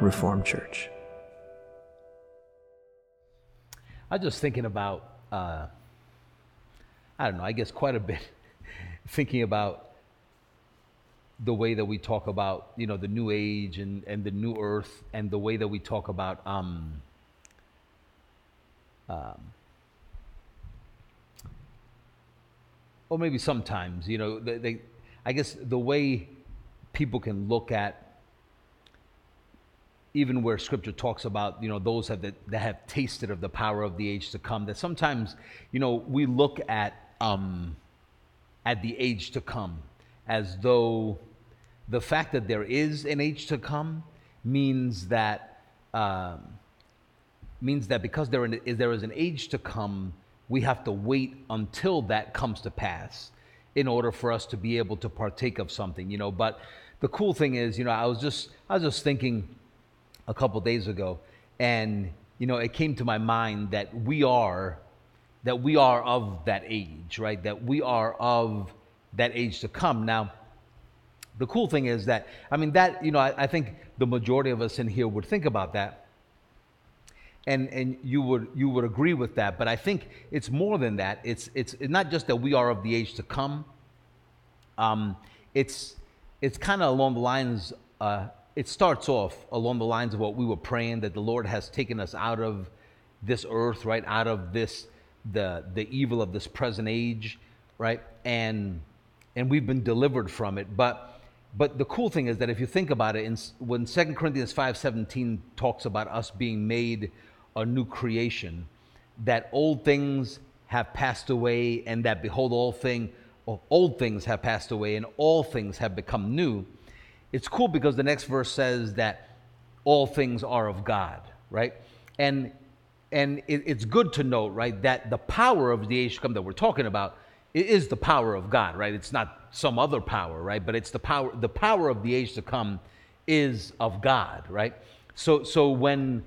Reformed Church. I was just thinking about, I don't know, I guess quite a bit, thinking about the way that we talk about, the new age and the new earth, and the way that we talk about, or maybe sometimes, I guess the way people can look at even where Scripture talks about, those that have tasted of the power of the age to come, that sometimes, we look at the age to come as though the fact that there is an age to come means that because there is an age to come, we have to wait until that comes to pass in order for us to be able to partake of something, But the cool thing is, I was just thinking a couple days ago, and it came to my mind that we are of that age, right? That we are of that age to come. Now, the cool thing is that, I think the majority of us in here would think about that, and you would agree with that. But I think it's more than that. It's not just that we are of the age to come. It's kind of along the lines. It starts off along the lines of what we were praying, that the Lord has taken us out of this earth, right? Out of the evil of this present age, right? And we've been delivered from it. But the cool thing is that if you think about it, when 2 Corinthians 5:17 talks about us being made a new creation, that old things have passed away, and that behold, old things have passed away, and all things have become new. It's cool because the next verse says that all things are of God, right? And it's good to note, right, that the power of the age to come that we're talking about is the power of God, right? It's not some other power, right? But it's the power of the age to come is of God, right? So when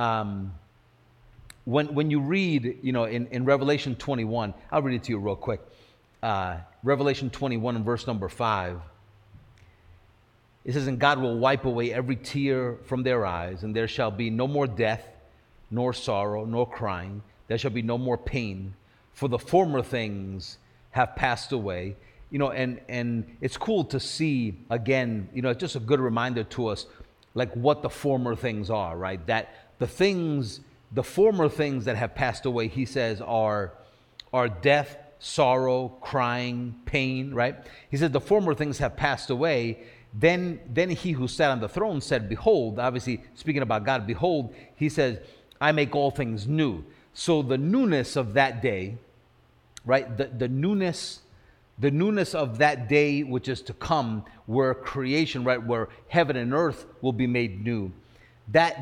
you read, in Revelation 21, I'll read it to you real quick. Revelation 21 and verse number 5. It says, "And God will wipe away every tear from their eyes, and there shall be no more death, nor sorrow, nor crying. There shall be no more pain, for the former things have passed away." And it's cool to see, again, it's just a good reminder to us, like what the former things are, right? That the former things that have passed away, he says, are death, sorrow, crying, pain, right? He said the former things have passed away. Then he who sat on the throne said, "Behold," obviously speaking about God, "behold," he says, "I make all things new." So the newness of that day, right? The newness of that day which is to come, where creation, right, where heaven and earth will be made new. That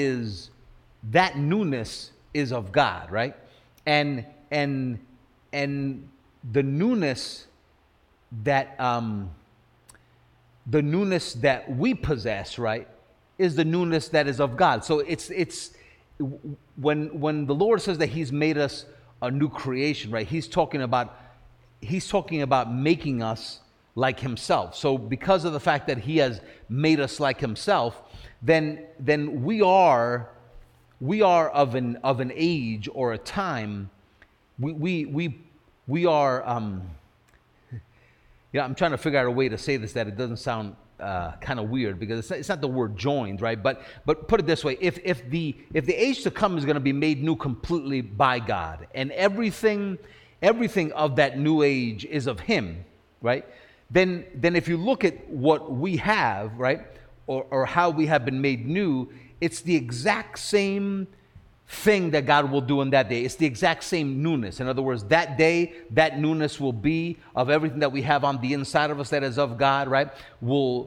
newness is of God, right? And the newness that we possess, right, is the newness that is of God. So it's when the Lord says that He's made us a new creation, right? He's talking about making us like Himself. So because of the fact that He has made us like Himself, then we are of an age or a time. We are. I'm trying to figure out a way to say this that it doesn't sound kind of weird, because it's not the word joined, right? But put it this way: if the age to come is going to be made new completely by God, and everything of that new age is of Him, right? Then if you look at what we have, right, or how we have been made new, it's the exact same thing that God will do in that day. It's the exact same newness. In other words, that day, that newness will be of everything that we have on the inside of us that is of God, right? Will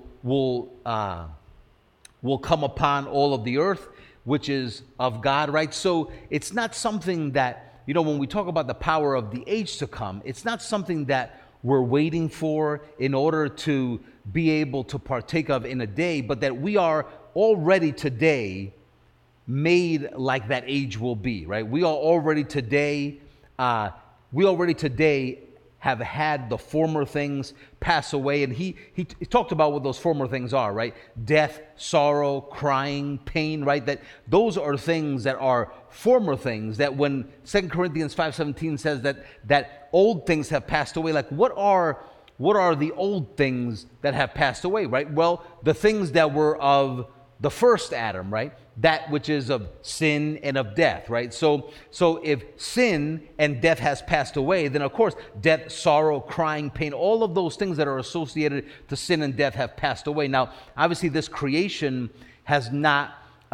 come upon all of the earth, which is of God, right? So it's not something that, when we talk about the power of the age to come, it's not something that we're waiting for in order to be able to partake of in a day, but that we are already today made like that age will be, right? We already today have had the former things pass away. And he talked about what those former things are, right? Death, sorrow, crying, pain, right? That those are things that are former things, that when 2 Corinthians 5:17 says that old things have passed away, like what are the old things that have passed away, right? Well, the things that were of the first Adam, right? That which is of sin and of death, right? So if sin and death has passed away, then of course death, sorrow, crying, pain, all of those things that are associated to sin and death have passed away. Now, obviously, this creation has not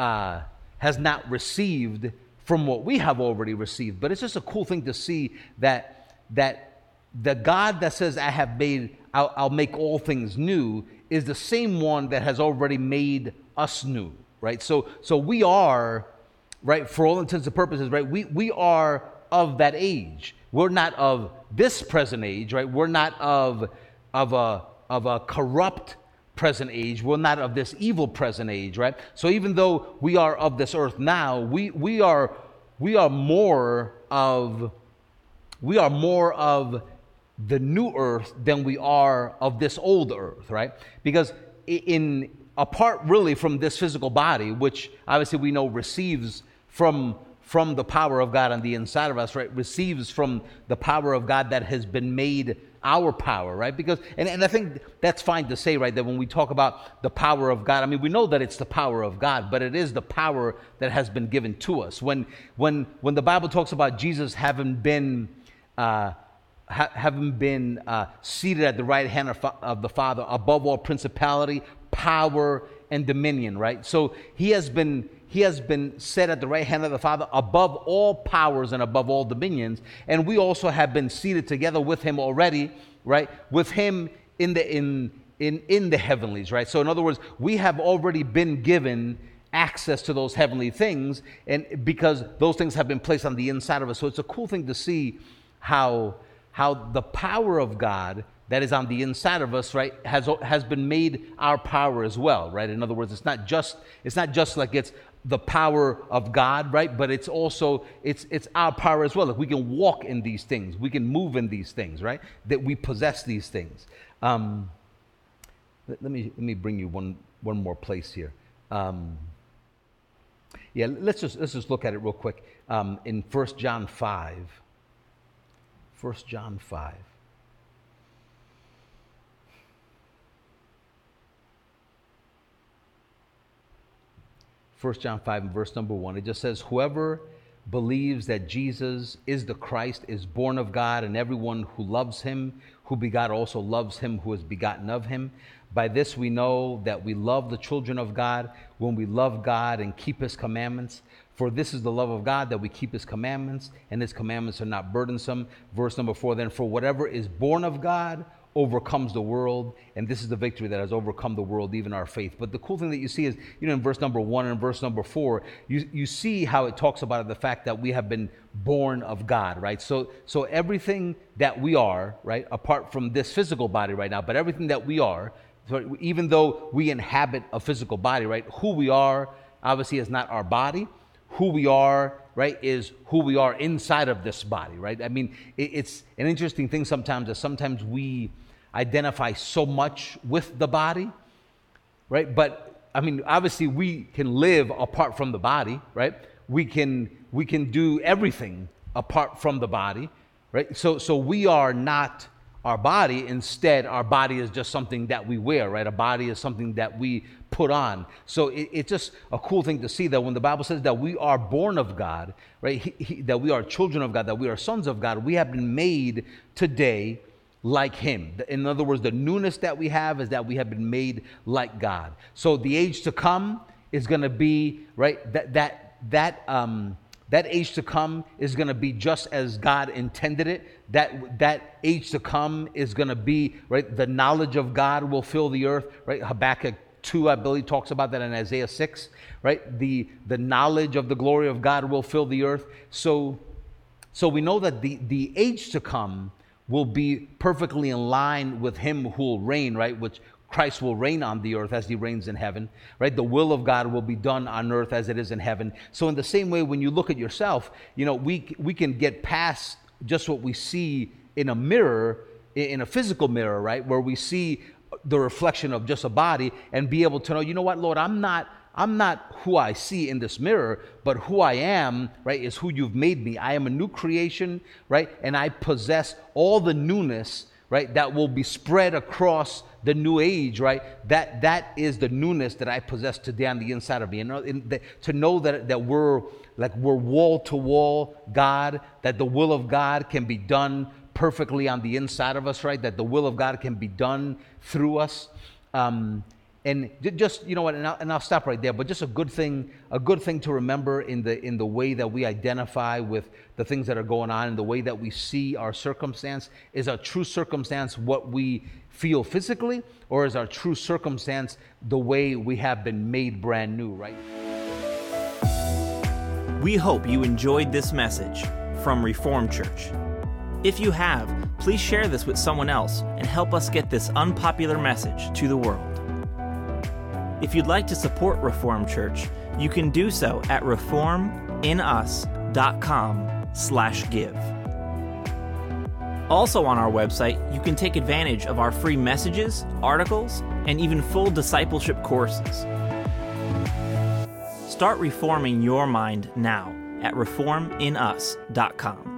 received from what we have already received, but it's just a cool thing to see that the God that says, I'll make all things new, is the same one that has already made us new, right? So we are, right, for all intents and purposes, right, we are of that age. We're not of this present age, right? We're not of a corrupt present age. We're not of this evil present age, right? So even though we are of this earth now, we are more of the new earth than we are of this old earth, right? Because apart really from this physical body, which obviously we know receives from the power of God on the inside of us, right? Receives from the power of God that has been made our power, right? Because, and I think that's fine to say, right, that when we talk about the power of God, I mean, we know that it's the power of God, but it is the power that has been given to us. When the Bible talks about Jesus having been seated at the right hand of the Father, above all principality, power, and dominion, right? So he has been set at the right hand of the Father, above all powers and above all dominions, and we also have been seated together with him already, right? With him in the heavenlies, right? So in other words, we have already been given access to those heavenly things, and because those things have been placed on the inside of us. So it's a cool thing to see how the power of God that is on the inside of us, right, has been made our power as well, right? In other words, it's not just like it's the power of God, right? But it's also it's our power as well. Like we can walk in these things, we can move in these things, right? That we possess these things. Let me bring you one more place here. Let's just look at it real quick. In 1 John 5. 1 John 5. First John 5 and verse number 1, it just says, whoever believes that Jesus is the Christ is born of God, and everyone who loves him, who begot, also loves him who is begotten of him. By this we know that we love the children of God, when we love God and keep his commandments. For this is the love of God, that we keep his commandments, and his commandments are not burdensome. Verse number 4, then, for whatever is born of God overcomes the world, and this is the victory that has overcome the world, even our faith. But the cool thing that you see is, in verse number 1 and verse number 4, you see how it talks about the fact that we have been born of God, right? So everything that we are, right, apart from this physical body right now, but everything that we are, so even though we inhabit a physical body, right, who we are obviously is not our body. Who we are, right, is who we are inside of this body, right? I mean, it's an interesting thing sometimes that sometimes we identify so much with the body, right? But I mean, obviously we can live apart from the body, right? We can do everything apart from the body, right? So we are not our body. Instead, our body is just something that we wear, right? A body is something that we put on. So it's just a cool thing to see that when the Bible says that we are born of God, right? That we are children of God, that we are sons of God, we have been made today like him. In other words, the newness that we have is that we have been made like God. So the age to come is going to be, right, that age to come is going to be just as God intended it. That age to come is going to be, right, the knowledge of God will fill the earth, right? Habakkuk 2, I believe, talks about that in Isaiah 6, right? The knowledge of the glory of God will fill the earth. So we know that the age to come will be perfectly in line with him who will reign, right? Which Christ will reign on the earth as he reigns in heaven, right? The will of God will be done on earth as it is in heaven. So in the same way, when you look at yourself, we can get past just what we see in a mirror, in a physical mirror, right, where we see the reflection of just a body, and be able to know, you know what, Lord, I'm not who I see in this mirror, but who I am, right, is who you've made me. I am a new creation, right, and I possess all the newness, right, that will be spread across the new age, right? That is the newness that I possess today on the inside of me. And to know that we're wall to wall God, that the will of God can be done perfectly on the inside of us, right? That the will of God can be done through us. And just, you know what, and I'll stop right there, but just a good thing to remember in the way that we identify with the things that are going on, and the way that we see our circumstance. Is our true circumstance what we feel physically, or is our true circumstance the way we have been made brand new, right? We hope you enjoyed this message from Reformed Church. If you have, please share this with someone else and help us get this unpopular message to the world. If you'd like to support Reformed Church, you can do so at reforminus.com/give. Also on our website, you can take advantage of our free messages, articles, and even full discipleship courses. Start reforming your mind now at reforminus.com.